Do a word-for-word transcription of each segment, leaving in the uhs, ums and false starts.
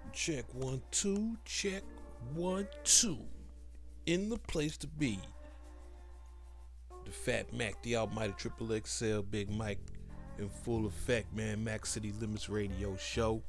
Check one, two, check one, two. In the place to be. The Fat Mac, the Almighty Triple X L, Big Mike in full effect, man. Mac City Limits Radio Show.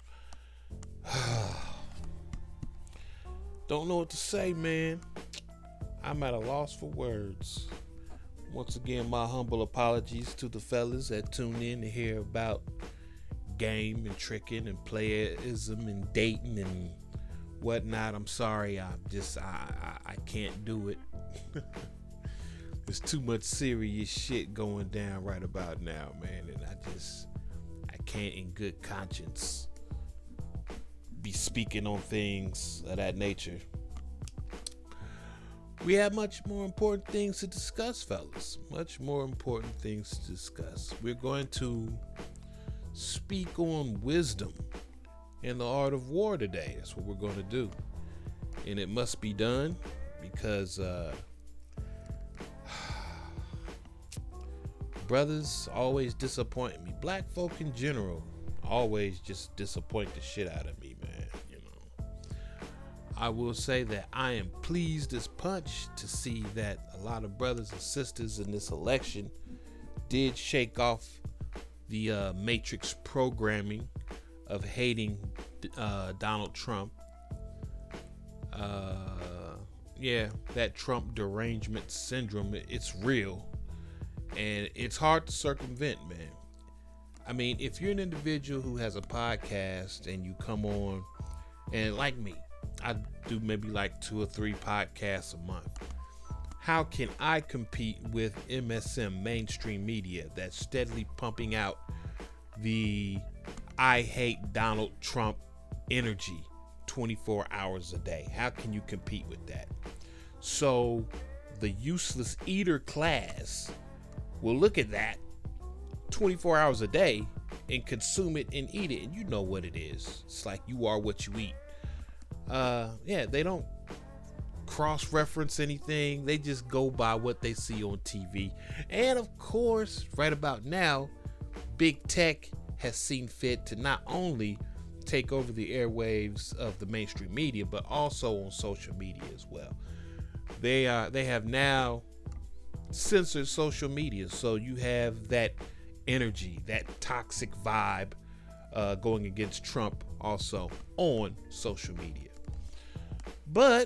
Don't know what to say, man. I'm at a loss for words. Once again, my humble apologies to the fellas that tune in to hear about game and tricking and playerism and dating and whatnot. I'm sorry, I just I I, I can't do it. There's too much serious shit going down right about now, man, and I just I can't in good conscience be speaking on things of that nature. We have much more important things to discuss, fellas. Much more important things to discuss. We're going to speak on wisdom and the art of war today. That's what we're going to do. And it must be done because uh, brothers always disappoint me. Black folk in general always just disappoint the shit out of me, man. You know, I will say that I am pleased as punch to see that a lot of brothers and sisters in this election did shake off the uh, matrix programming of hating uh, Donald Trump. Uh, yeah, that Trump derangement syndrome, it's real. And it's hard to circumvent, man. I mean, if you're an individual who has a podcast and you come on, and like me, I do maybe like two or three podcasts a month. How can I compete with M S M, mainstream media, that's steadily pumping out the I hate Donald Trump energy twenty-four hours a day? How can you compete with that? So the useless eater class will look at that twenty-four hours a day and consume it and eat it. And you know what it is. It's like you are what you eat. Uh, yeah, they don't cross-reference anything. They just go by what they see on T V. And of course, right about now, big tech has seen fit to not only take over the airwaves of the mainstream media, but also on social media as well. They are they have now censored social media, so you have that energy, that toxic vibe uh, going against Trump also on social media. But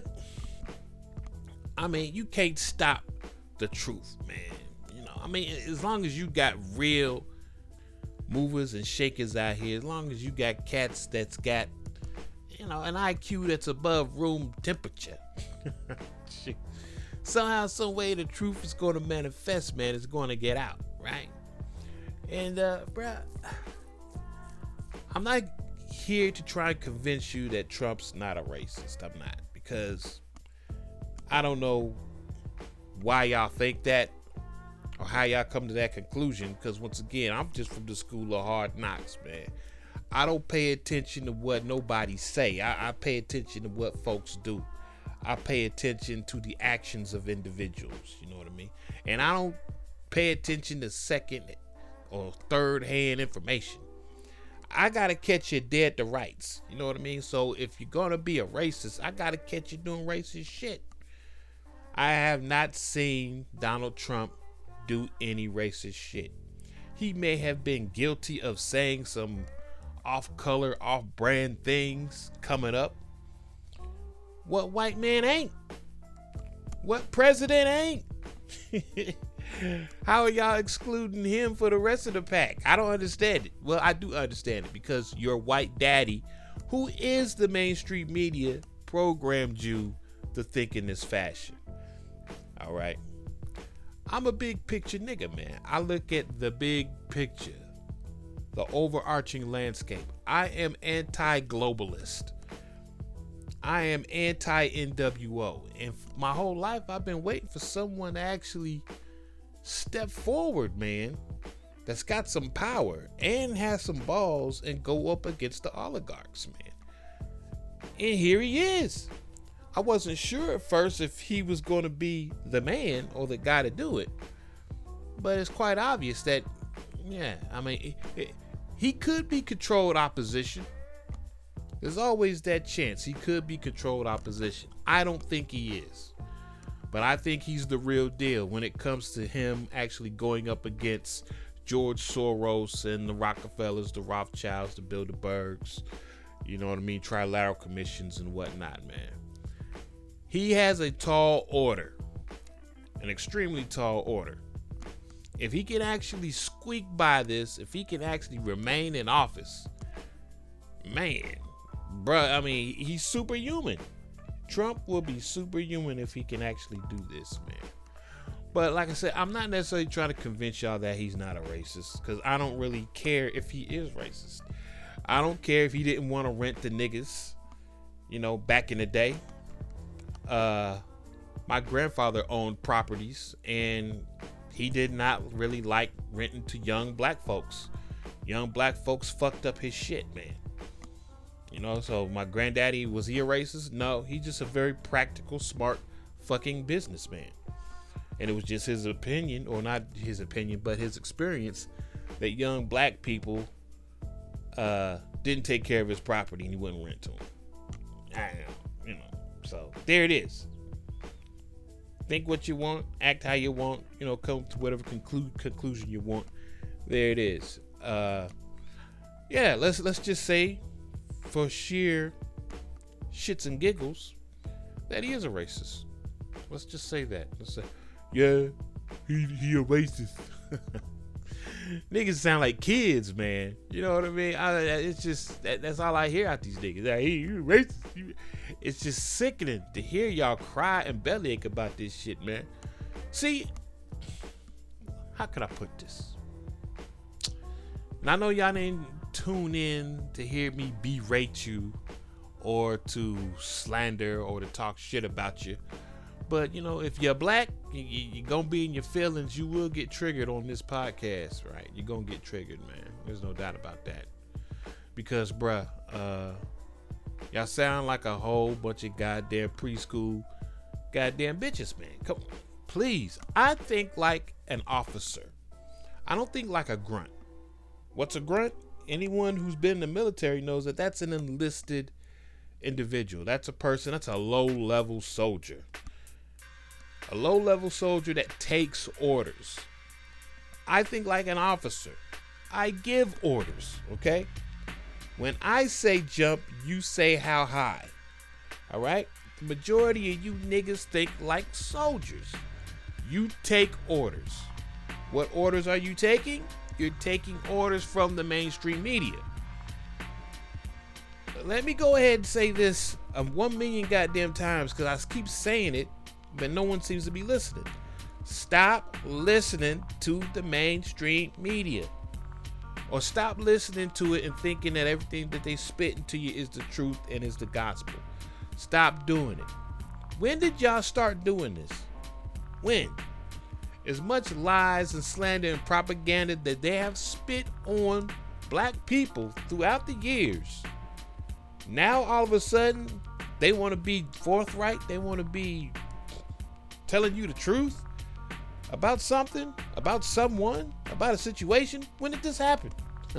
I mean, you can't stop the truth, man. You know, I mean, as long as you got real movers and shakers out here, as long as you got cats that's got, you know, an I Q that's above room temperature, somehow, some way, the truth is going to manifest, man. It's going to get out, right? And, uh, bruh, I'm not here to try and convince you that Trump's not a racist. I'm not, because I don't know why y'all think that or how y'all come to that conclusion, because once again, I'm just from the school of hard knocks, man. I don't pay attention to what nobody say. I, I pay attention to what folks do. I pay attention to the actions of individuals, you know what I mean? And I don't pay attention to second or third hand information. I gotta catch you dead to rights, you know what I mean? So if you're gonna be a racist, I gotta catch you doing racist shit. I have not seen Donald Trump do any racist shit. He may have been guilty of saying some off-color, off-brand things coming up. What white man ain't? What president ain't? How are y'all excluding him for the rest of the pack? I don't understand it. Well, I do understand it, because your white daddy, who is the mainstream media, programmed you to think in this fashion. All right. I'm a big picture nigga, man. I look at the big picture, the overarching landscape. I am anti-globalist. I am anti-N W O. And my whole life, I've been waiting for someone to actually step forward, man, that's got some power and has some balls and go up against the oligarchs, man. And here he is. I wasn't sure at first if he was going to be the man or the guy to do it, but it's quite obvious that, yeah, I mean, it, it, he could be controlled opposition. There's always that chance he could be controlled opposition. I don't think he is. But I think he's the real deal when it comes to him actually going up against George Soros and the Rockefellers, the Rothschilds, the Bilderbergs, you know what I mean, trilateral commissions and whatnot, man. He has a tall order, an extremely tall order. If he can actually squeak by this, if he can actually remain in office, man, bruh, I mean, he's superhuman. Trump will be superhuman if he can actually do this, man. But like I said, I'm not necessarily trying to convince y'all that he's not a racist, because I don't really care if he is racist. I don't care if he didn't want to rent the niggas, you know, back in the day. Uh, my grandfather owned properties, and he did not really like renting to young black folks. Young black folks fucked up his shit, man. You know, so my granddaddy, was he a racist? No, he's just a very practical, smart fucking businessman. And it was just his opinion, or not his opinion, but his experience, that young black people uh, didn't take care of his property and he wouldn't rent to them. I know, you know. So there it is. Think what you want, act how you want, you know, come to whatever conclu- conclusion you want. There it is. Uh, yeah, let's let's just say, for sheer shits and giggles, that he is a racist. Let's just say that. Let's say, yeah, he he a racist. Niggas sound like kids, man. You know what I mean? I, it's just that, that's all I hear out these niggas. Like, hey, you racist. You. It's just sickening to hear y'all cry and bellyache about this shit, man. See, how could I put this? And I know y'all didn't tune in to hear me berate you or to slander or to talk shit about you. But, you know, if you're black, you, you're going to be in your feelings. You will get triggered on this podcast, right? You're going to get triggered, man. There's no doubt about that. Because, bruh, uh, y'all sound like a whole bunch of goddamn preschool goddamn bitches, man. Come on. Please. I think like an officer. I don't think like a grunt. What's a grunt? Anyone who's been in the military knows that that's an enlisted individual. That's a person, that's a low-level soldier. A low-level soldier that takes orders. I think like an officer. I give orders, okay? When I say jump, you say how high. All right? The majority of you niggas think like soldiers. You take orders. What orders are you taking? You're taking orders from the mainstream media. Let me go ahead and say this um, one million goddamn times, because I keep saying it, but no one seems to be listening. Stop listening to the mainstream media. Or stop listening to it and thinking that everything that they spit into you is the truth and is the gospel. Stop doing it. When did y'all start doing this? When? As much lies and slander and propaganda that they have spit on black people throughout the years. Now all of a sudden they want to be forthright. They want to be telling you the truth about something, about someone, about a situation. When did this happen?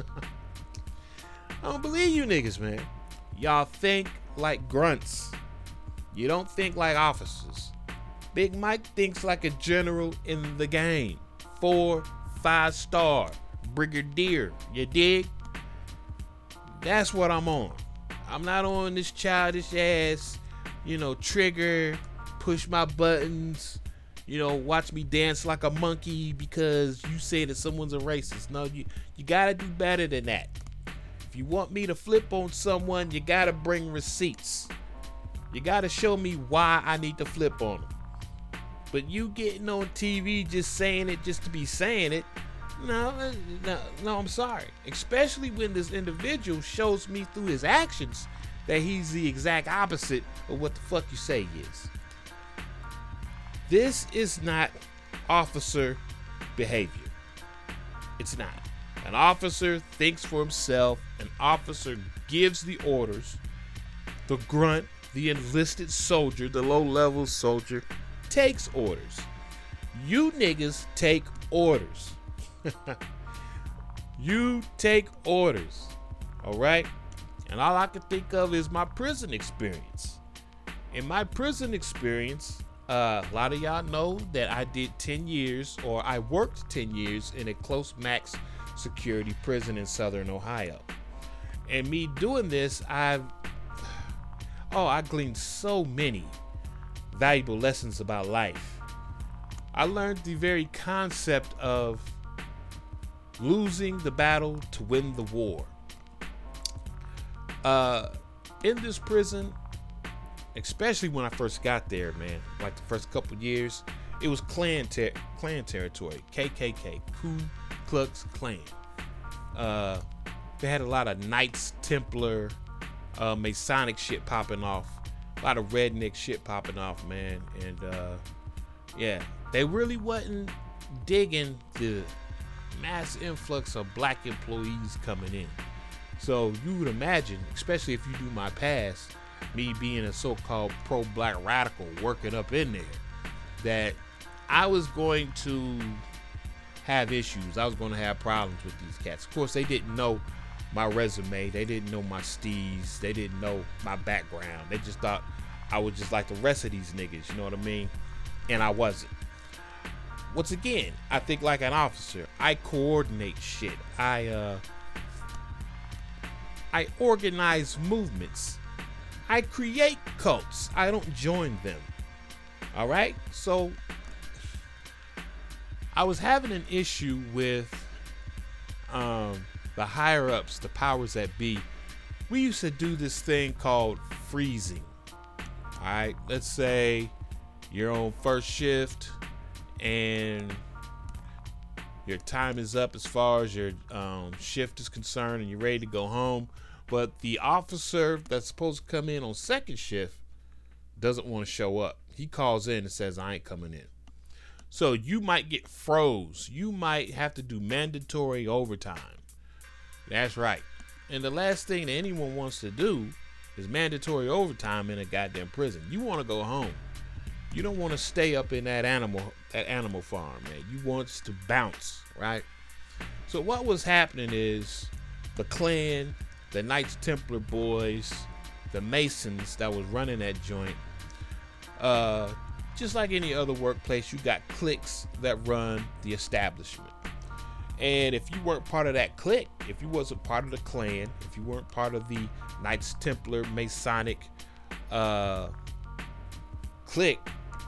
I don't believe you niggas, man. Y'all think like grunts. You don't think like officers. Big Mike thinks like a general in the game. Four, five star, brigadier. You dig? That's what I'm on. I'm not on this childish ass, you know, trigger, push my buttons, you know, watch me dance like a monkey because you say that someone's a racist. No, you, you gotta do better than that. If you want me to flip on someone, you gotta bring receipts. You gotta show me why I need to flip on them. But you getting on T V just saying it just to be saying it, no, no, no, I'm sorry. Especially when this individual shows me through his actions that he's the exact opposite of what the fuck you say he is. This is not officer behavior. It's not. An officer thinks for himself. An officer gives the orders. The grunt, the enlisted soldier, the low-level soldier takes orders. You niggas take orders. You take orders. All right? And all I can think of is my prison experience. In my prison experience, uh, a lot of y'all know that I did ten years, or I worked ten years in a close max security prison in Southern Ohio. And me doing this, I've, oh, I gleaned so many valuable lessons about life. I learned the very concept of losing the battle to win the war. Uh, in this prison, especially when I first got there, man, like the first couple years, it was Klan, ter- Klan territory, K K K, Ku Klux Klan. Uh, they had a lot of Knights Templar, uh, Masonic shit popping off, a lot of redneck shit popping off, man, and uh, yeah, they really wasn't digging the mass influx of black employees coming in. So you would imagine, especially if you do my past, me being a so-called pro-black radical working up in there, that I was going to have issues. I was going to have problems with these cats. Of course, they didn't know my resume. They didn't know my steez. They didn't know my background. They just thought I was just like the rest of these niggas, you know what I mean? And I wasn't. Once again, I think like an officer. I coordinate shit. I, uh... I organize movements. I create cults. I don't join them. All right? So I was having an issue with um, the higher ups, the powers that be. We used to do this thing called freezing. All right? Let's say you're on first shift and your time is up as far as your um, shift is concerned and you're ready to go home. But the officer that's supposed to come in on second shift doesn't want to show up. He calls in and says, I ain't coming in. So you might get froze. You might have to do mandatory overtime. That's right. And the last thing that anyone wants to do is mandatory overtime in a goddamn prison. You want to go home. You don't want to stay up in that animal, that animal farm, man. You want to bounce, right? So what was happening is the Klan, the Knights Templar boys, the Masons that was running that joint, uh, just like any other workplace, you got cliques that run the establishment. And if you weren't part of that clique, if you wasn't part of the Klan, if you weren't part of the Knights Templar Masonic uh, clique,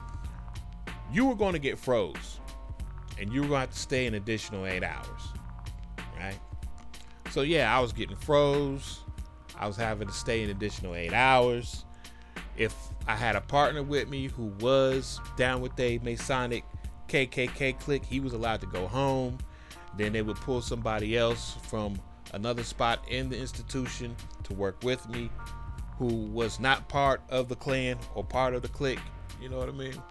you were going to get froze. And you were going to have to stay an additional eight hours, right? So yeah, I was getting froze. I was having to stay an additional eight hours. If I had a partner with me who was down with a Masonic K K K clique, he was allowed to go home. Then they would pull somebody else from another spot in the institution to work with me who was not part of the Klan or part of the clique. You know what I mean?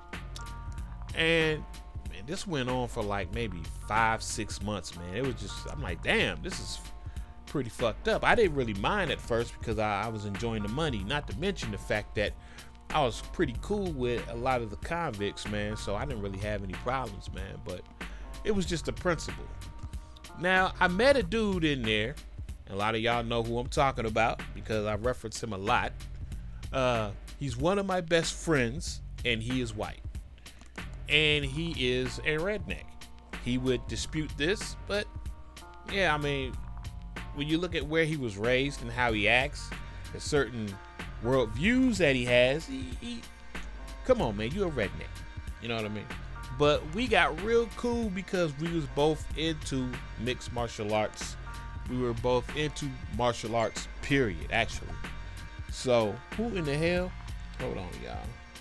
And man, this went on for like maybe five, six months, man. It was just, I'm like, damn, this is pretty fucked up. I didn't really mind at first because I, I was enjoying the money, not to mention the fact that I was pretty cool with a lot of the convicts, man, so I didn't really have any problems, man, but it was just a principle. Now, I met a dude in there, and a lot of y'all know who I'm talking about because I reference him a lot. Uh, he's one of my best friends, and he is white, and he is a redneck. He would dispute this, but yeah, I mean, when you look at where he was raised and how he acts, and certain world views that he has, he, he come on, man, you a redneck. You know what I mean? But we got real cool because we was both into mixed martial arts. We were both into martial arts, period, actually. So, who in the hell? Hold on, y'all.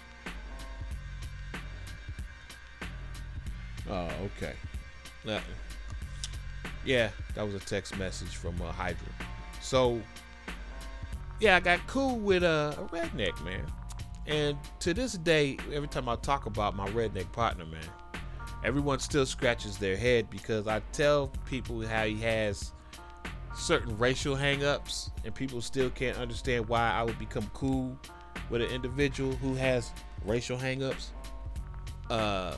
Oh, okay. Nothing. Yeah, that was a text message from uh, Hydra. So, yeah, I got cool with uh, a redneck, man. And to this day, every time I talk about my redneck partner, man, everyone still scratches their head because I tell people how he has certain racial hang-ups, and people still can't understand why I would become cool with an individual who has racial hang-ups. Uh,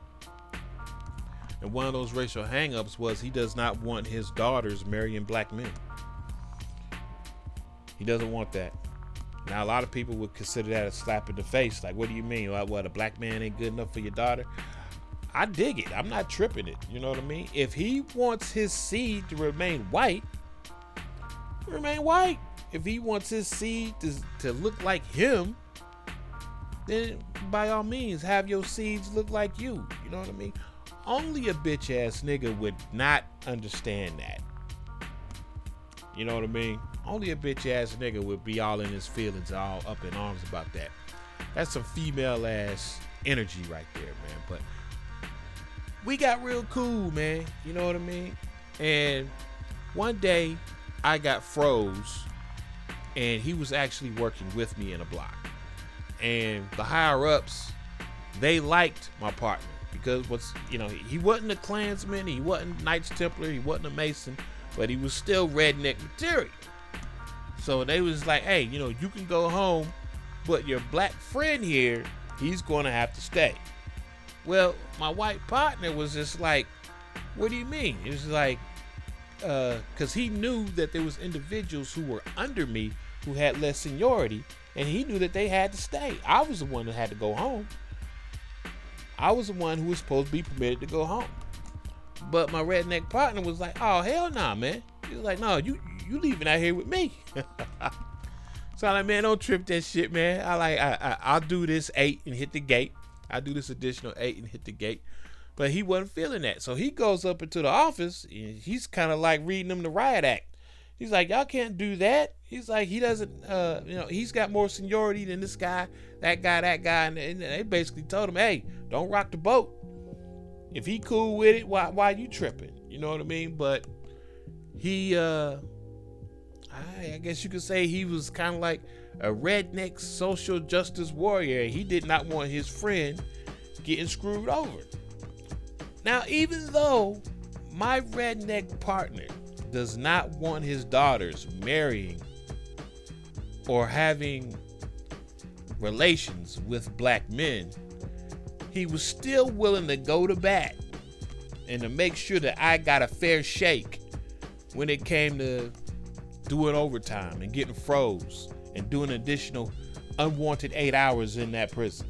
and one of those racial hang-ups was he does not want his daughters marrying black men. He doesn't want that. Now, a lot of people would consider that a slap in the face. Like, what do you mean? Like, what, a black man ain't good enough for your daughter? I dig it. I'm not tripping it. You know what I mean? If he wants his seed to remain white, remain white. If he wants his seed to, to look like him, then by all means, have your seeds look like you. You know what I mean? Only a bitch ass nigga would not understand that. You know what I mean? Only a bitch ass nigga would be all in his feelings, all up in arms about that. That's some female ass energy right there, man. But we got real cool, man. You know what I mean? And one day I got froze, and he was actually working with me in a block. And the higher ups, they liked my partner because what's you know he wasn't a Klansman, he wasn't Knights Templar, he wasn't a Mason, but he was still redneck material. So they was like, hey, you know, you can go home, but your black friend here, he's gonna have to stay. Well, my white partner was just like, what do you mean? It was like, uh, cause he knew that there was individuals who were under me who had less seniority, and he knew that they had to stay. I was the one that had to go home. I was the one who was supposed to be permitted to go home. But my redneck partner was like, oh, hell nah, man. He was like, no, you you leaving out here with me. So I'm like, man, don't trip that shit, man. I like, I, I, I'll do this eight and hit the gate. I'll do this additional eight and hit the gate. But he wasn't feeling that. So he goes up into the office, and he's kind of like reading them the riot act. He's like, y'all can't do that. He's like, he doesn't, uh, you know, he's got more seniority than this guy, that guy, that guy. And, and they basically told him, hey, don't rock the boat. If he cool with it, why, why you tripping? You know what I mean? But he, uh, I, I guess you could say he was kind of like a redneck social justice warrior. He did not want his friend getting screwed over. Now, even though my redneck partner does not want his daughters marrying or having relations with black men, he was still willing to go to bat and to make sure that I got a fair shake when it came to doing overtime and getting froze and doing additional unwanted eight hours in that prison.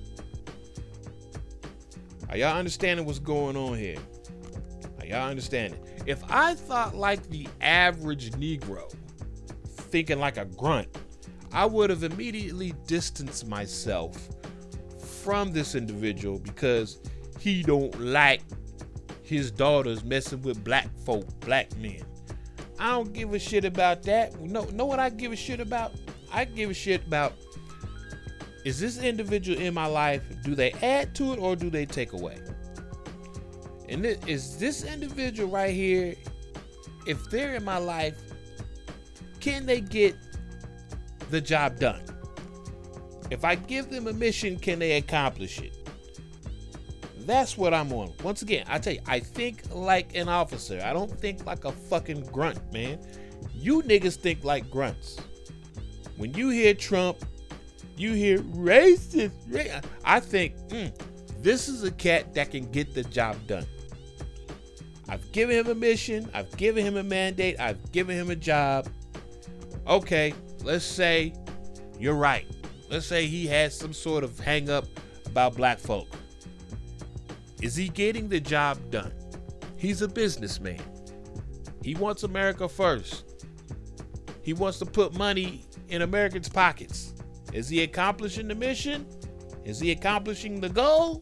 Are y'all understanding what's going on here? Are y'all understanding? If I thought like the average Negro, thinking like a grunt, I would have immediately distanced myself from this individual because he don't like his daughters messing with black folk, black men. I don't give a shit about that. No, know what I give a shit about? I give a shit about, is this individual in my life, do they add to it or do they take away? And this, is this individual right here, if they're in my life, can they get the job done? If I give them a mission, can they accomplish it? That's what I'm on. Once again, I tell you, I think like an officer. I don't think like a fucking grunt, man. You niggas think like grunts. When you hear Trump, you hear racist. Ra- I think, mm, this is a cat that can get the job done. I've given him a mission. I've given him a mandate. I've given him a job. Okay, let's say you're right. Let's say he has some sort of hang up about black folk. Is he getting the job done? He's a businessman. He wants America first. He wants to put money in Americans' pockets. Is he accomplishing the mission? Is he accomplishing the goal?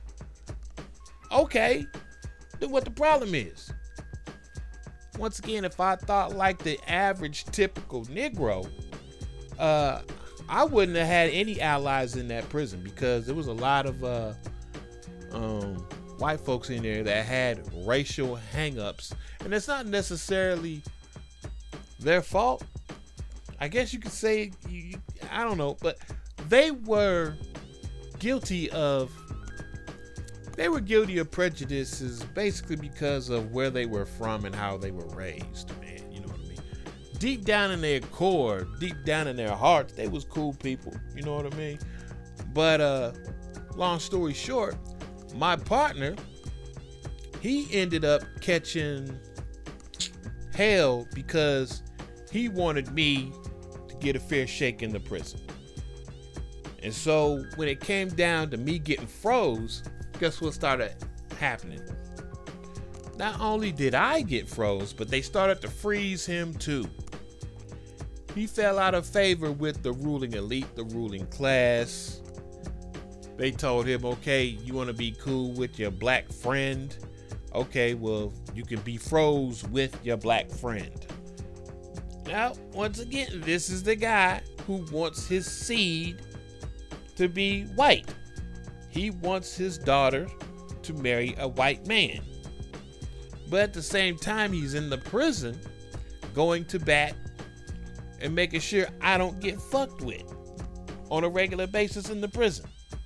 Okay, then what the problem is? Once again, if I thought like the average typical Negro, uh, I wouldn't have had any allies in that prison because there was a lot of uh, um, white folks in there that had racial hang-ups, and it's not necessarily their fault. I guess you could say, you, I don't know, but they were guilty of, they were guilty of prejudices basically because of where they were from and how they were raised, man. You know what I mean? Deep down in their core, deep down in their hearts, they was cool people. You know what I mean? But uh, long story short, my partner, he ended up catching hell because he wanted me to get a fair shake in the prison. And so when it came down to me getting froze, guess what started happening? Not only did I get froze, but they started to freeze him too. He fell out of favor with the ruling elite, the ruling class. They told him, okay, you want to be cool with your black friend? Okay, well, you can be froze with your black friend. Now, once again, this is the guy who wants his seed to be white. He wants his daughter to marry a white man. But at the same time, he's in the prison going to bat and making sure I don't get fucked with on a regular basis in the prison.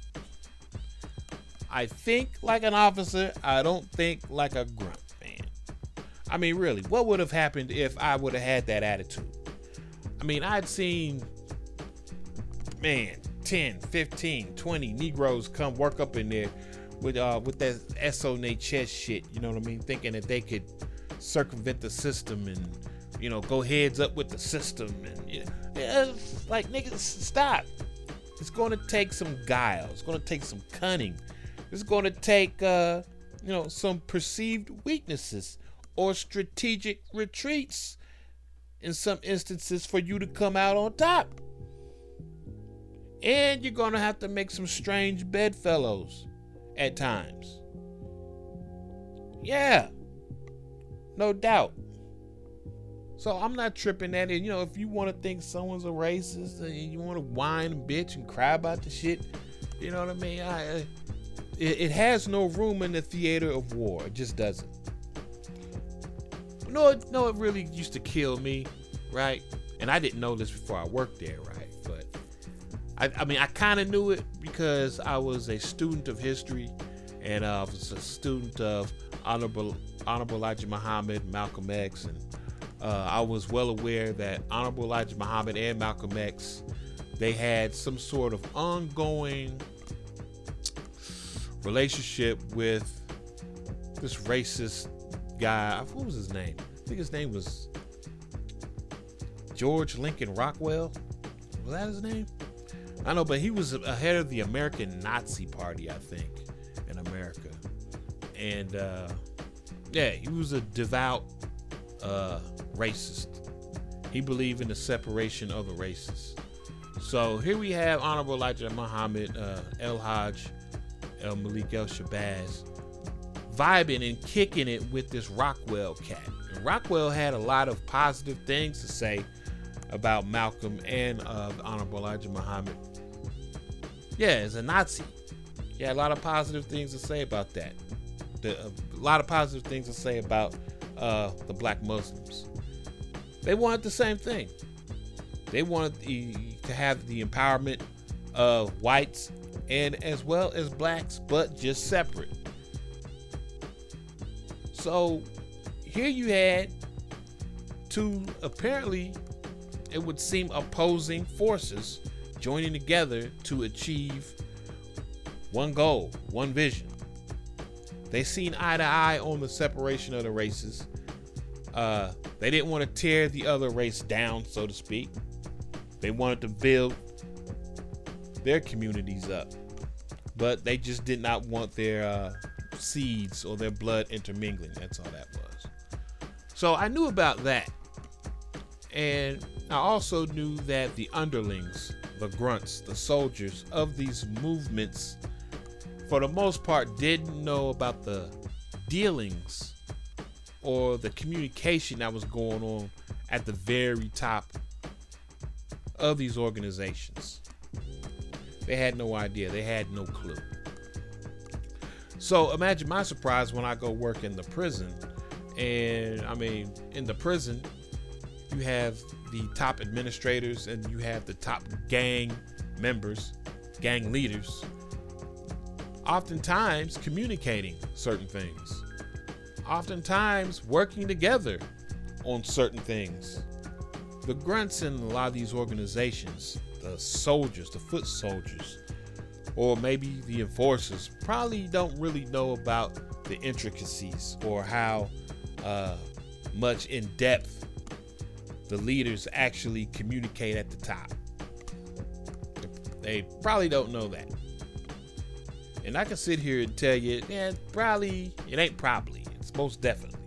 I think like an officer. I don't think like a grunt, man. I mean, really, what would have happened if I would have had that attitude? I mean, I'd seen, man, ten, fifteen, twenty Negroes come work up in there with uh with that S on their chest shit, you know what I mean? Thinking that they could circumvent the system and, you know, go heads up with the system. And, you know, yeah, like, niggas, stop. It's going to take some guile. It's going to take some cunning. It's going to take, uh, you know, some perceived weaknesses or strategic retreats in some instances for you to come out on top. And you're going to have to make some strange bedfellows at times. Yeah, no doubt. So I'm not tripping at it. You know, if you want to think someone's a racist and you want to whine and bitch and cry about the shit, you know what I mean? I, I it, it has no room in the theater of war. It just doesn't. No, it, no, it really used to kill me, right? And I didn't know this before I worked there, right? But I, I mean, I kind of knew it because I was a student of history, and uh, I was a student of Honorable Honorable Elijah Muhammad, Malcolm X, and uh, I was well aware that Honorable Elijah Muhammad and Malcolm X, they had some sort of ongoing relationship with this racist guy. What was his name? I think his name was George Lincoln Rockwell. Was that his name? I know, but he was a head of the American Nazi Party, I think, in America. And uh, yeah, he was a devout uh, racist. He believed in the separation of the races. So here we have Honorable Elijah Muhammad, uh, El Hajj, El Malik El Shabazz, vibing and kicking it with this Rockwell cat. And Rockwell had a lot of positive things to say about Malcolm and uh, Honorable Elijah Muhammad. Yeah, as a Nazi, yeah, a lot of positive things to say about that. The, uh, a lot of positive things to say about uh, the black Muslims. They wanted the same thing. They wanted the, to have the empowerment of whites and as well as blacks, but just separate. So here you had two, apparently it would seem, opposing forces joining together to achieve one goal, one vision. They seen eye to eye on the separation of the races. Uh, they didn't want to tear the other race down, so to speak. They wanted to build their communities up, but they just did not want their uh, seeds or their blood intermingling. That's all that was. So I knew about that. And I also knew that the underlings, the grunts, the soldiers of these movements, for the most part, didn't know about the dealings or the communication that was going on at the very top of these organizations. They had no idea. They had no clue. So imagine my surprise when I go work in the prison. And I mean, in the prison, you have the top administrators and you have the top gang members, gang leaders, oftentimes communicating certain things, oftentimes working together on certain things. The grunts in a lot of these organizations, the soldiers, the foot soldiers, or maybe the enforcers, probably don't really know about the intricacies or how uh, much in depth the leaders actually communicate at the top. They probably don't know that. And I can sit here and tell you, yeah, probably, it ain't probably, it's most definitely.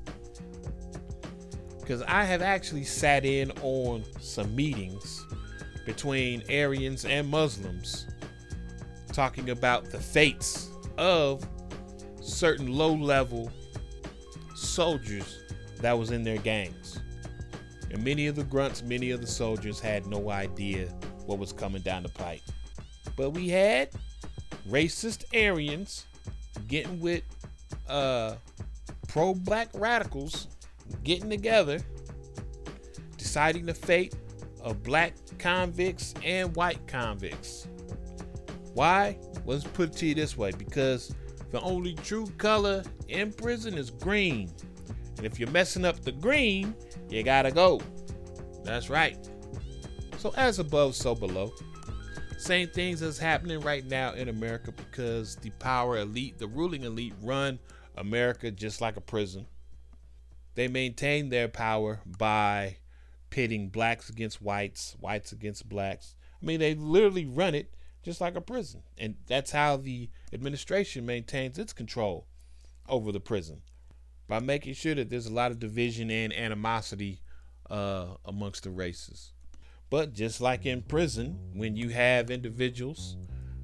Because I have actually sat in on some meetings between Aryans and Muslims talking about the fates of certain low-level soldiers that was in their gangs. And many of the grunts, many of the soldiers had no idea what was coming down the pipe. But we had racist Aryans getting with uh, pro-black radicals, getting together, deciding the fate of black convicts and white convicts. Why? Let's put it to you this way, because the only true color in prison is green. And if you're messing up the green, you gotta go. That's right. So as above, so below. Same things is happening right now in America, because the power elite, the ruling elite, run America just like a prison. They maintain their power by pitting blacks against whites, whites against blacks. I mean, they literally run it just like a prison. And that's how the administration maintains its control over the prison, by making sure that there's a lot of division and animosity uh, amongst the races. But just like in prison, when you have individuals,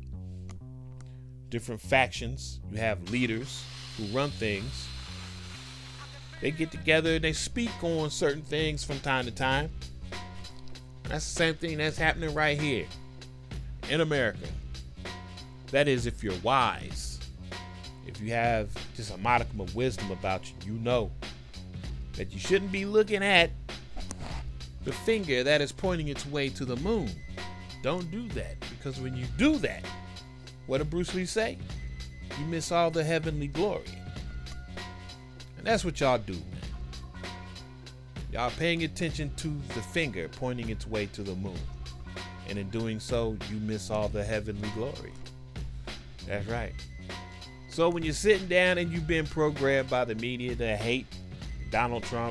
different factions, you have leaders who run things, they get together and they speak on certain things from time to time. That's the same thing that's happening right here in America. That is, if you're wise, if you have just a modicum of wisdom about you, you know that you shouldn't be looking at the finger that is pointing its way to the moon. Don't do that, because when you do that, what did Bruce Lee say? You miss all the heavenly glory. And that's what y'all do, man. Y'all paying attention to the finger pointing its way to the moon. And in doing so, you miss all the heavenly glory. That's right. So when you're sitting down and you've been programmed by the media to hate Donald Trump,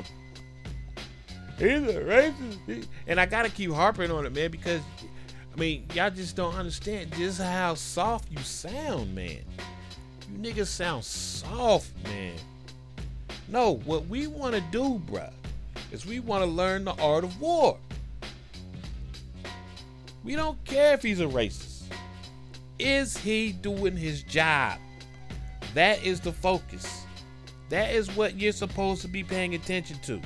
he's a racist, and I gotta keep harping on it, man, because I mean, y'all just don't understand just how soft you sound, man. You niggas sound soft, man. No, what we want to do, bruh, is we want to learn the art of war. We don't care if he's a racist. Is he doing his job? That is the focus. That is what you're supposed to be paying attention to.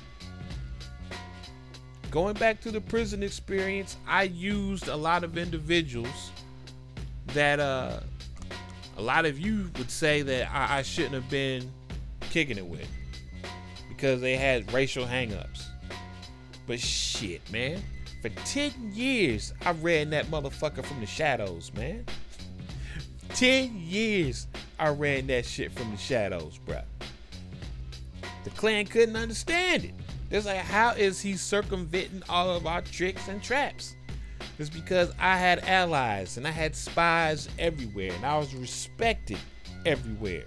Going back to the prison experience, I used a lot of individuals that uh, a lot of you would say that I, I shouldn't have been kicking it with, because they had racial hangups. But shit, man, for ten years I ran that motherfucker from the shadows, man. ten years I ran that shit from the shadows, bruh. The Klan couldn't understand it. It's like, how is he circumventing all of our tricks and traps? It's because I had allies and I had spies everywhere, and I was respected everywhere.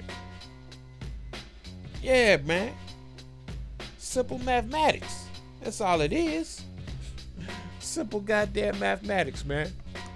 Yeah, man. Simple mathematics. That's all it is. Simple goddamn mathematics, man.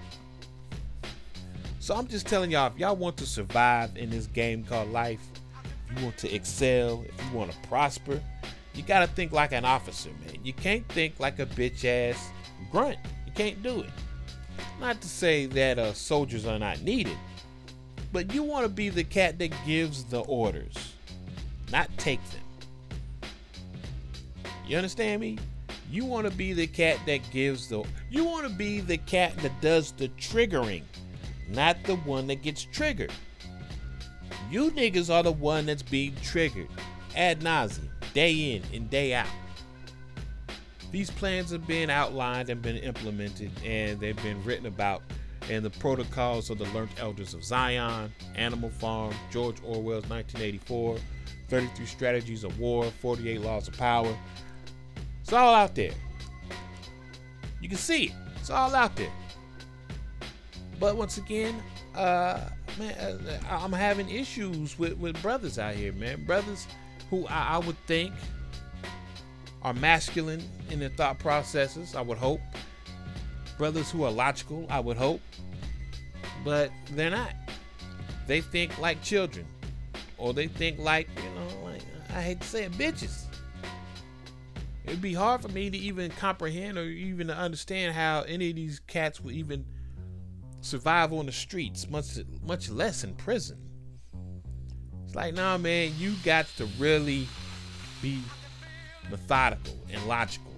So I'm just telling y'all, if y'all want to survive in this game called life, if you want to excel, if you want to prosper, you gotta think like an officer, man. You can't think like a bitch ass grunt. You can't do it. Not to say that uh, soldiers are not needed, but you want to be the cat that gives the orders, not take them. You understand me? You want to be the cat that gives the. You want to be the cat that does the triggering, not the one that gets triggered. You niggas are the one that's being triggered ad nauseum, day in and day out. These plans have been outlined and been implemented, and they've been written about in the protocols of the Learned Elders of Zion, Animal Farm, George Orwell's nineteen eighty-four, thirty-three Strategies of War, forty-eight Laws of Power. It's all out there. You can see it. It's all out there. But once again, uh, man, I'm having issues with, with brothers out here, man. Brothers who I, I would think are masculine in their thought processes, I would hope. Brothers who are logical, I would hope. But they're not. They think like children. Or they think like, you know, like, I hate to say it, bitches. It'd be hard for me to even comprehend or even to understand how any of these cats would even survive on the streets, much much less in prison. It's like, nah, man, you got to really be methodical and logical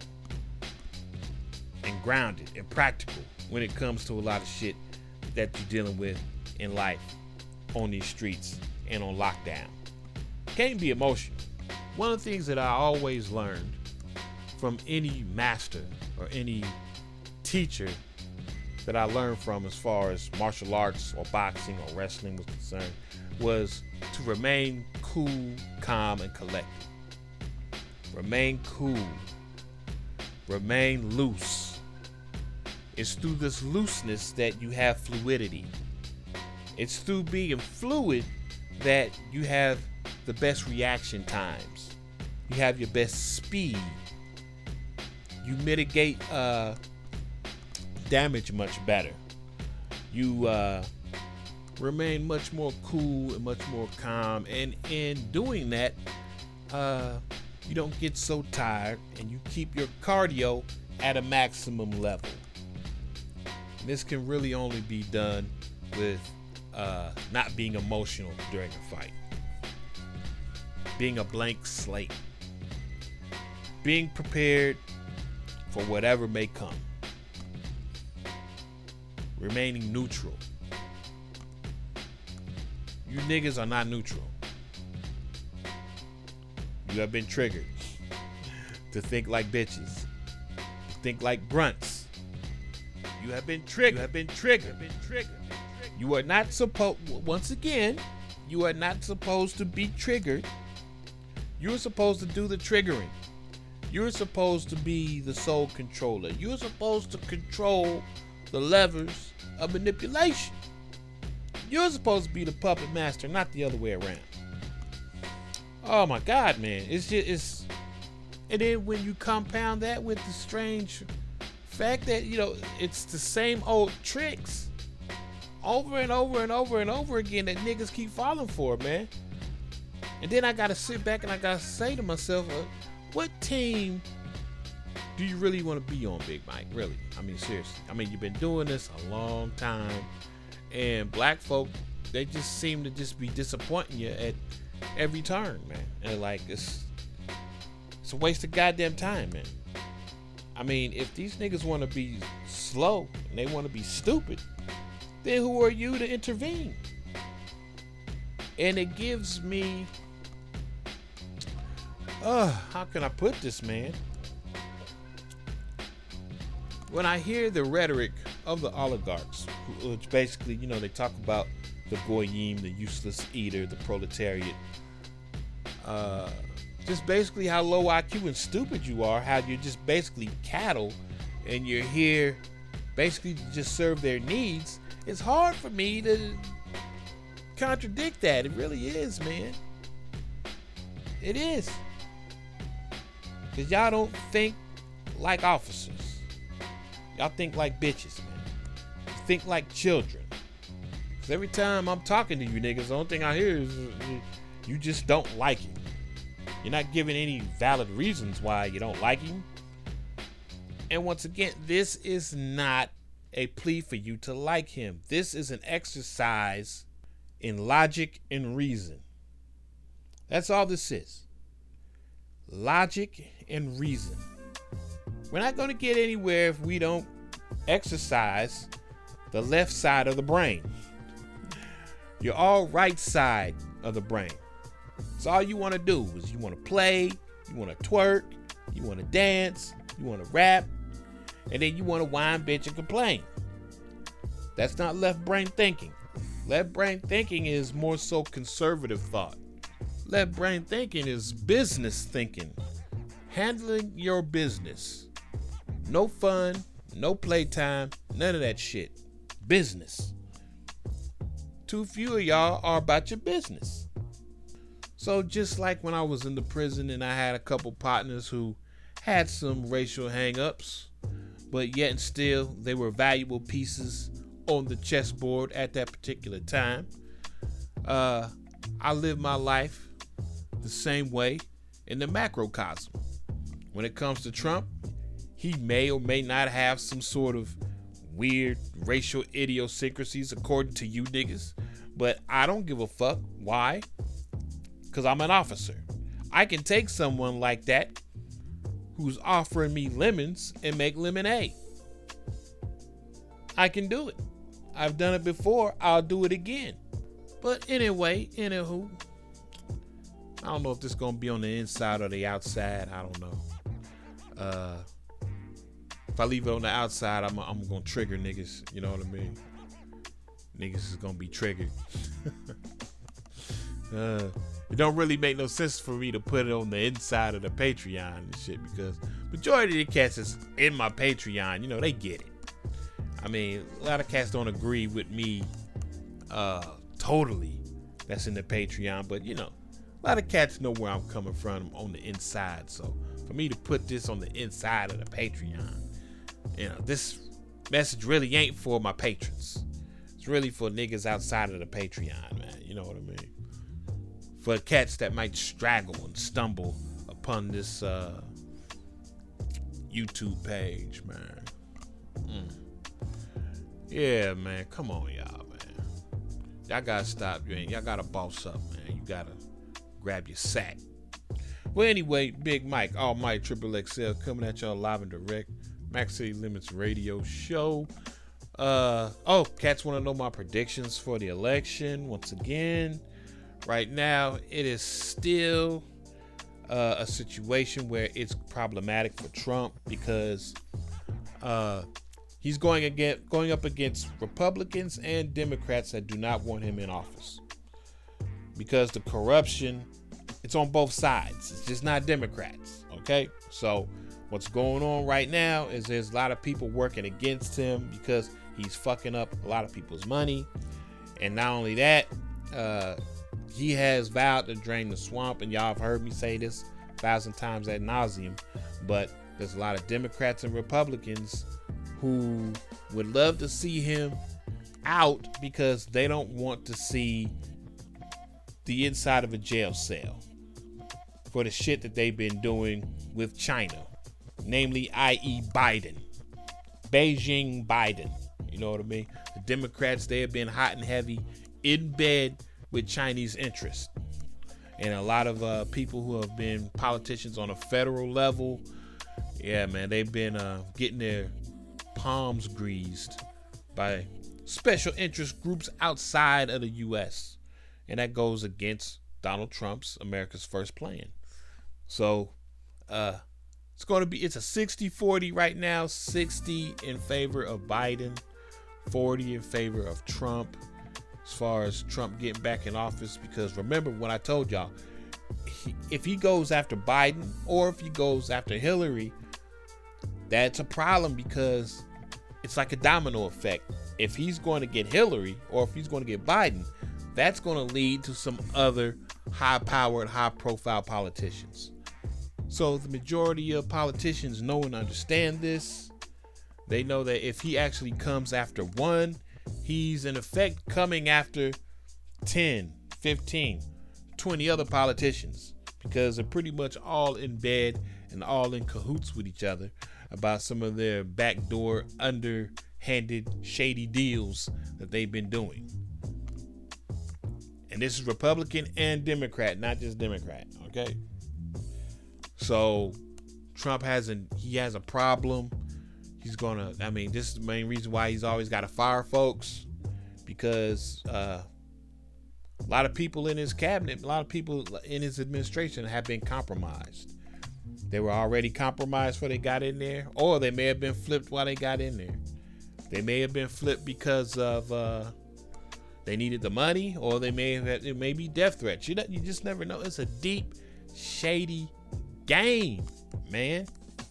and grounded and practical when it comes to a lot of shit that you're dealing with in life on these streets and on lockdown. Can't be emotional. One of the things that I always learned from any master or any teacher that I learned from as far as martial arts or boxing or wrestling was concerned was to remain cool, calm, and collected. Remain cool. Remain loose. It's through this looseness that you have fluidity. It's through being fluid that you have the best reaction times. You have your best speed. You mitigate uh, damage much better. You uh, remain much more cool and much more calm. And in doing that, uh, you don't get so tired and you keep your cardio at a maximum level. And this can really only be done with uh, not being emotional during a fight. Being a blank slate. Being prepared for whatever may come. Remaining neutral. You niggas are not neutral. You have been triggered to think like bitches, to think like grunts. You have been triggered. You have been triggered. Been triggered. You are not supposed. Once again, you are not supposed to be triggered. You are supposed to do the triggering. You're supposed to be the sole controller. You're supposed to control the levers of manipulation. You're supposed to be the puppet master, not the other way around. Oh my God, man. It's just, it's, and then when you compound that with the strange fact that, you know, it's the same old tricks over and over and over and over again that niggas keep falling for, man. And then I gotta sit back and I gotta say to myself, uh, what team do you really want to be on, Big Mike? Really? I mean, seriously. I mean, you've been doing this a long time, and black folk, they just seem to just be disappointing you at every turn, man. And like, it's it's a waste of goddamn time, man. I mean, if these niggas want to be slow and they want to be stupid, then who are you to intervene? And it gives me, uh, how can I put this, man? When I hear the rhetoric of the oligarchs, which basically, you know, they talk about the goyim, the useless eater, the proletariat, uh, just basically how low I Q and stupid you are, how you're just basically cattle and you're here basically to just serve their needs. It's hard for me to contradict that. It really is, man. It is. Because y'all don't think like officers. Y'all think like bitches, man. You think like children. Because every time I'm talking to you niggas, the only thing I hear is you just don't like him. You're not giving any valid reasons why you don't like him. And once again, this is not a plea for you to like him. This is an exercise in logic and reason. That's all this is. Logic and reason. We're not going to get anywhere if we don't exercise the left side of the brain. Your all right side of the brain. So all you want to do is you want to play, you want to twerk, you want to dance, you want to rap, and then you want to whine, bitch, and complain. That's not left brain thinking. Left brain thinking is more so conservative thought. Left brain thinking is business thinking. Handling your business. No fun, no playtime, none of that shit. Business. Too few of y'all are about your business. So just like when I was in the prison and I had a couple partners who had some racial hang-ups, but yet and still they were valuable pieces on the chessboard at that particular time. Uh, I live my life the same way in the macrocosm. When it comes to Trump, he may or may not have some sort of weird racial idiosyncrasies according to you niggas, but I don't give a fuck. Why? Because I'm an officer. I can take someone like that who's offering me lemons and make lemonade. I can do it. I've done it before. I'll do it again. But anyway, anywho, I don't know if this is going to be on the inside or the outside. I don't know. Uh, if I leave it on the outside, I'm, I'm going to trigger niggas. You know what I mean? Niggas is going to be triggered. uh, it don't really make no sense for me to put it on the inside of the Patreon and shit, because majority of the cats is in my Patreon, you know, they get it. I mean, a lot of cats don't agree with me uh, totally that's in the Patreon, but you know, a lot of cats know where I'm coming from on the inside. So for me to put this on the inside of the Patreon, you know, this message really ain't for my patrons. It's really for niggas outside of the Patreon, man. You know what I mean? For cats that might straggle and stumble upon this uh, YouTube page, man. Mm. Yeah, man. Come on, y'all, man. Y'all gotta stop. Y'all gotta boss up, man. You gotta grab your sack. Well, anyway, Big Mike, All Might Triple X L, coming at y'all live and direct. Max City Limits Radio Show. Uh, oh, cats want to know my predictions for the election. Once again, right now, it is still uh, a situation where it's problematic for Trump because uh, he's going against, going up against Republicans and Democrats that do not want him in office. Because the corruption, it's on both sides. It's just not Democrats, okay? So what's going on right now is there's a lot of people working against him because he's fucking up a lot of people's money. And not only that, uh, he has vowed to drain the swamp, and y'all have heard me say this a thousand times ad nauseum, but there's a lot of Democrats and Republicans who would love to see him out because they don't want to see the inside of a jail cell for the shit that they've been doing with China, namely, that is. Biden, Beijing Biden. You know what I mean? The Democrats, they have been hot and heavy in bed with Chinese interests. And a lot of uh, people who have been politicians on a federal level, yeah, man, they've been uh, getting their palms greased by special interest groups outside of the U S. And that goes against Donald Trump's America's First Plan. So uh, it's going to be, it's a sixty forty right now, sixty in favor of Biden, forty in favor of Trump, as far as Trump getting back in office. Because remember when I told y'all, he, if he goes after Biden or if he goes after Hillary, that's a problem because it's like a domino effect. If he's going to get Hillary or if he's going to get Biden, that's going to lead to some other high-powered, high-profile politicians. So the majority of politicians know and understand this. They know that if he actually comes after one, he's in effect coming after ten, fifteen, twenty other politicians because they're pretty much all in bed and all in cahoots with each other about some of their backdoor, underhanded, shady deals that they've been doing. And this is Republican and Democrat, not just Democrat, okay? So Trump has a, he has a problem. He's gonna, I mean, this is the main reason why he's always got to fire folks, because uh, a lot of people in his cabinet, a lot of people in his administration have been compromised. They were already compromised before they got in there, or they may have been flipped while they got in there. They may have been flipped because of uh, they needed the money, or they may have had, it may be death threats. You know, you just never know. It's a deep, shady game, man.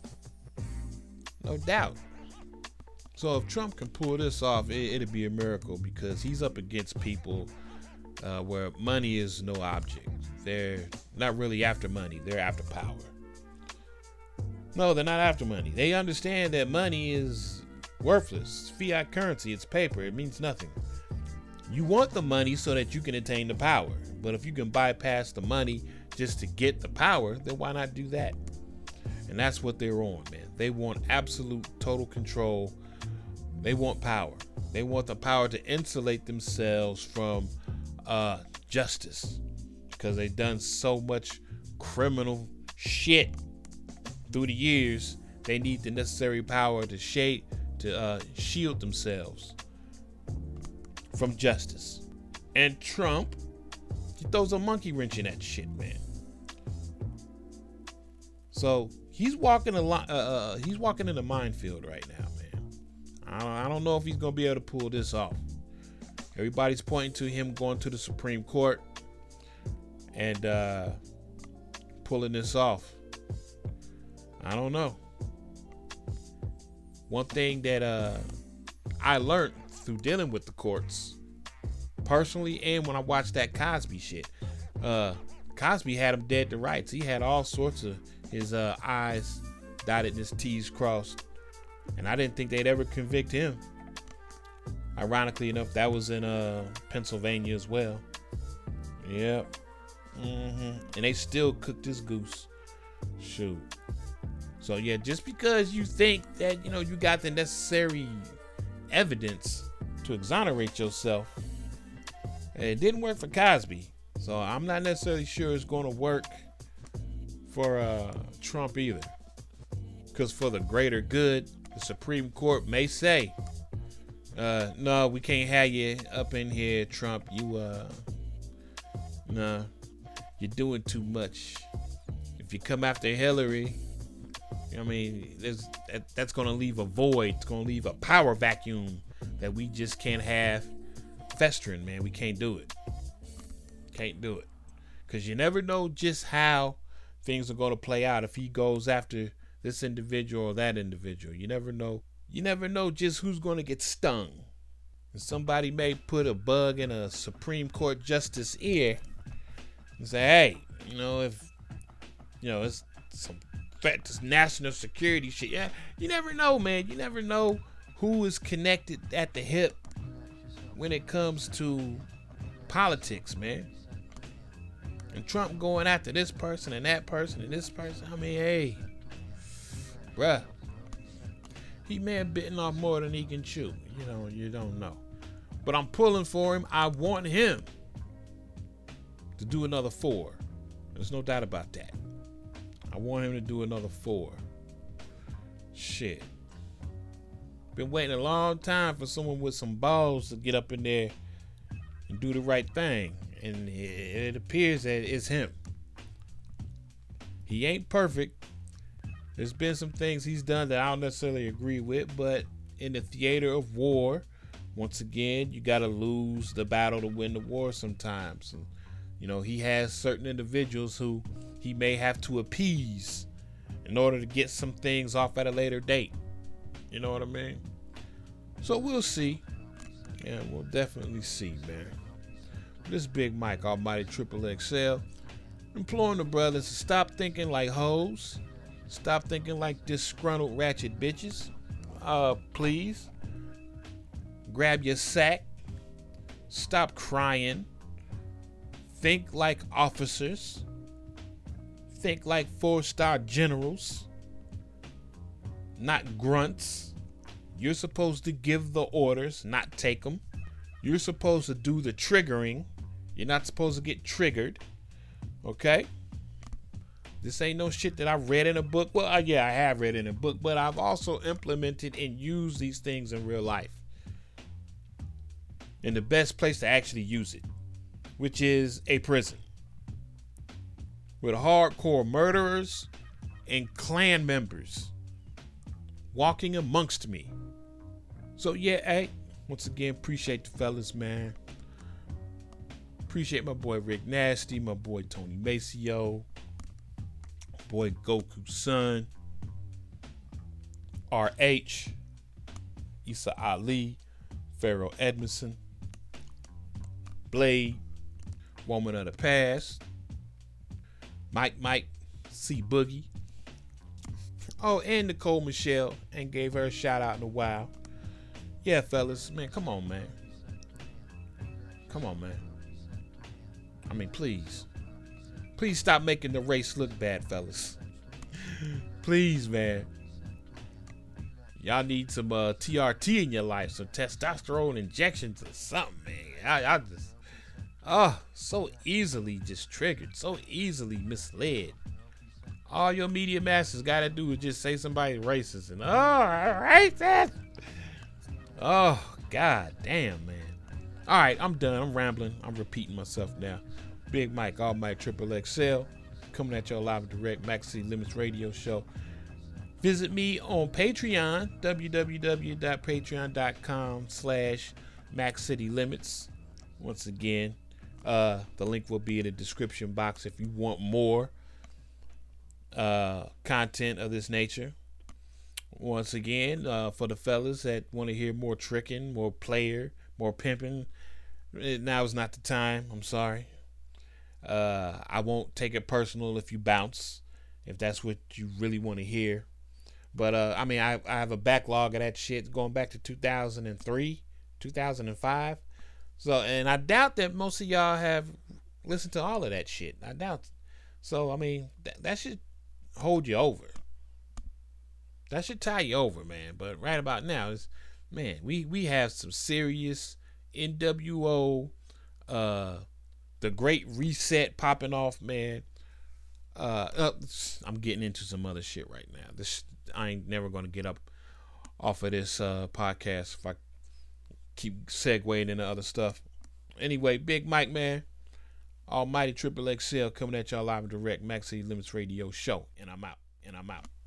No doubt. So if Trump can pull this off, it, it'd be a miracle because he's up against people uh, where money is no object. They're not really after money. They're after power. No, they're not after money. They understand that money is worthless. It's fiat currency. It's paper. It means nothing. You want the money so that you can attain the power. But if you can bypass the money just to get the power, then why not do that? And that's what they're on, man. They want absolute total control. They want power. They want the power to insulate themselves from uh, justice, because they've done so much criminal shit through the years. They need the necessary power to shade to uh, shield themselves from justice. And Trump, he throws a monkey wrench in that shit, man. So he's walking a lot. Uh, uh, he's walking in a minefield right now, man. I don't, I don't know if he's gonna be able to pull this off. Everybody's pointing to him going to the Supreme Court and uh, pulling this off. I don't know. One thing that uh, I learned through dealing with the courts, personally, and when I watched that Cosby shit, uh, Cosby had him dead to rights. He had all sorts of his uh, I's dotted and his T's crossed, and I didn't think they'd ever convict him. Ironically enough, that was in uh, Pennsylvania as well. Yep. Mm-hmm. And they still cooked this goose. Shoot. So yeah, just because you think that, you know, you got the necessary evidence to exonerate yourself, it didn't work for Cosby. So I'm not necessarily sure it's going to work for uh, Trump either. Because for the greater good, the Supreme Court may say, uh, no, we can't have you up in here, Trump. You, uh, nah, you're doing too much. If you come after Hillary, I mean, there's, that, that's going to leave a void. It's going to leave a power vacuum that we just can't have festering, man. We can't do it. Can't do it. Because you never know just how things are going to play out if he goes after this individual or that individual. You never know. You never know just who's going to get stung. And somebody may put a bug in a Supreme Court justice ear and say, hey, you know, if, you know, it's some this national security shit. Yeah, you never know, man. You never know who is connected at the hip when it comes to politics, man. And Trump going after this person and that person and this person. I mean, hey, bruh, he may have bitten off more than he can chew. You know, you don't know. But I'm pulling for him. I want him to do another four. There's no doubt about that. I want him to do another four. Shit. Been waiting a long time for someone with some balls to get up in there and do the right thing. And it appears that it's him. He ain't perfect. There's been some things he's done that I don't necessarily agree with, but in the theater of war, once again, you got to lose the battle to win the war sometimes. And, you know, he has certain individuals who he may have to appease in order to get some things off at a later date. You know what I mean? So we'll see. Yeah, we'll definitely see, man. This Big Mike, Almighty Triple X L, imploring the brothers to stop thinking like hoes. Stop thinking like disgruntled ratchet bitches. Uh, please. Grab your sack. Stop crying. Think like officers. Think like four-star generals. Not grunts. You're supposed to give the orders, not take them. You're supposed to do the triggering. You're not supposed to get triggered. Okay? This ain't no shit that I read in a book. Well, uh, yeah, I have read in a book, but I've also implemented and used these things in real life. And the best place to actually use it, which is a prison. With hardcore murderers and Klan members walking amongst me. So yeah, hey, once again, appreciate the fellas, man. Appreciate my boy Rick Nasty, my boy Tony Maceo, boy Goku Son, R H, Issa Ali, Pharaoh Edmondson, Blade, Woman of the Past, Mike Mike, C Boogie, Oh, and Nicole Michelle, and gave her a shout out in a while. Yeah, fellas, man, come on, man. Come on, man. I mean, please. Please stop making the race look bad, fellas. Please, man. Y'all need some uh, T R T in your life, some testosterone injections or something, man. I, I just, oh, so easily just triggered, so easily misled. All your media masters got to do is just say somebody's racist, and oh, racist. Oh, god damn, man. All right, I'm done. I'm rambling. I'm repeating myself now. Big Mike, All Mike, Triple X L, coming at you live and direct, Max City Limits Radio Show. Visit me on Patreon, www.patreon.com slash Max City Limits. Once again, uh, the link will be in the description box if you want more uh, content of this nature. Once again, uh, for the fellas that want to hear more tricking, more player, more pimping, now is not the time. I'm sorry. Uh, I won't take it personal if you bounce, if that's what you really want to hear. But, uh, I mean, I, I have a backlog of that shit going back to two thousand three, two thousand five. So, and I doubt that most of y'all have listened to all of that shit. I doubt. So, I mean, that, that should hold you over. That should tie you over, man. But right about now, it's, man, we, we have some serious N W O, uh, the Great Reset popping off, man. Uh, uh, I'm getting into some other shit right now. This I ain't never gonna get up off of this uh, podcast if I keep segueing into other stuff. Anyway, Big Mike, man, Almighty Triple X L coming at y'all live and direct, Max City Limits Radio Show, and I'm out. And I'm out.